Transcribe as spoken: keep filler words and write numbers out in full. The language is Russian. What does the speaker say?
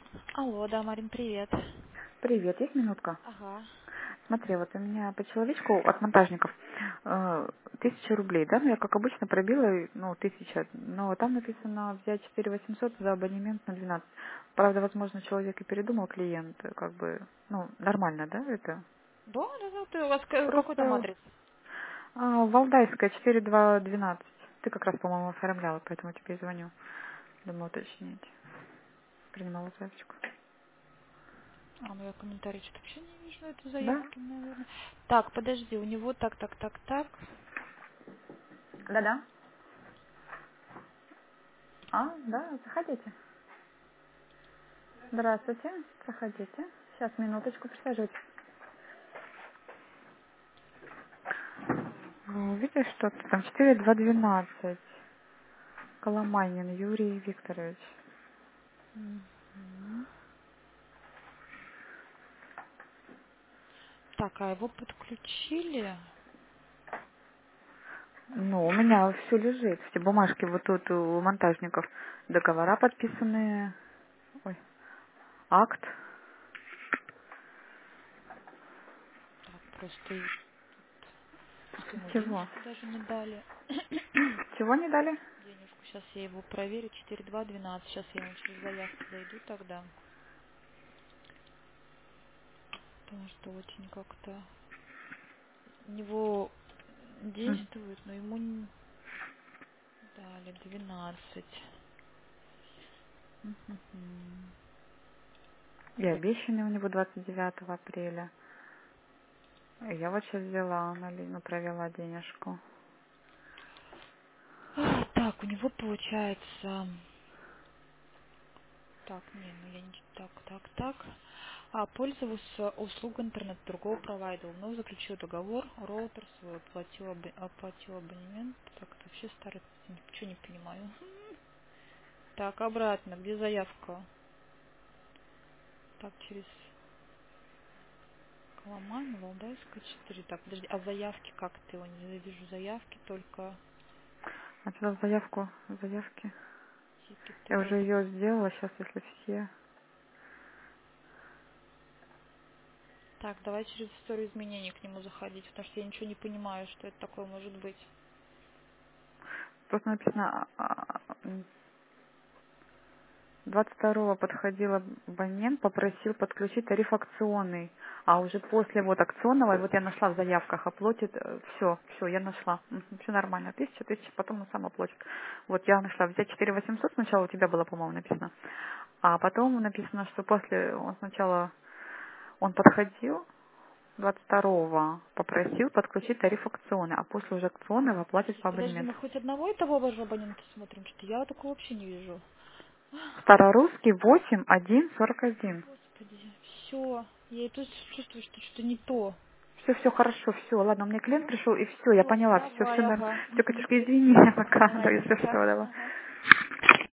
Алло, да, Марин, привет. Привет, есть минутка? Ага. Смотри, вот у меня по человечку от монтажников э, тысяча рублей, да, ну я как обычно пробила, и, ну, тысяча, но там написано взять четыре восемьсот за абонемент на двенадцать. Правда, возможно, человек и передумал, клиент, э, как бы, ну, нормально, да, это? Да, да, да, ты, у вас к- какой там Просто адрес? а, Валдайская, четыре два двенадцать. Ты как раз, по-моему, оформляла, поэтому тебе и звоню. Думаю, уточнить. Принимала заявочку. А, ну я комментарий что-то вообще не вижу, это Да? заявки, наверное. Так, подожди, у него так, так, так, так. Да-да. А, да, заходите. Здравствуйте, заходите. Сейчас, минуточку, присаживайтесь. Ну, видишь, что-то там четыре два двенадцать. Коломанин Юрий Викторович. Мгм. Так, а его подключили? Ну, у меня все лежит. Все бумажки вот тут у монтажников. Договора подписанные. Ой, акт. Так, просто и- просто ему Чего? денежку даже не дали. Чего не дали? Денежку, сейчас я его проверю, четыре два двенадцать. Сейчас я ему через заявки зайду тогда. Потому что очень как-то у него М. действует, но ему не дали двенадцать. Мгм. И обещанный у него двадцать девятого апреля. И я вот сейчас взяла, нали- ну, провела денежку. А, так, у него получается... Так, не, ну я не... Так, так, так. А, пользовался услугой интернет другого провайдера. Вновь заключил договор, роутер свой оплатил, або- оплатил абонемент. Так, это вообще старый, ничего не понимаю. Так, обратно, где заявка? Так, через Коломан, Валдайская, четыре. Так, подожди, а заявки как ты? Я не вижу заявки, только А что за заявку? Заявки. тикеты. Я уже Ой, ее сделала, сейчас если все. так, давай через историю изменений к нему заходить, потому что я ничего не понимаю, что это такое может быть. Просто написано а, а, двадцать второго подходил абонент, попросил подключить тариф акционный. А уже после вот акционного, вот я нашла в заявках, оплатит, все, все, я нашла. Все нормально. Тысяча, тысяча, потом он сам оплатит. Вот я нашла взять четыре восемьсот, сначала у тебя было, по-моему, написано. А потом написано, что после, он сначала, он подходил, двадцать второго попросил подключить тариф акционный, а после уже акционного оплатит Подожди, по подожди, мы абонементу. хоть одного и того же абонента смотрим, что я такого вообще не вижу. Старорусский восемь один сорок один. Господи, все, я и тут чувствую, что что-то не то. Все, все хорошо, все, ладно, у меня клиент пришел, и все, я Все, поняла, все, все, давай, ага. все, Мгм. Катюшка, извини, пока, да, Давай, если пока. что, давай. Ага.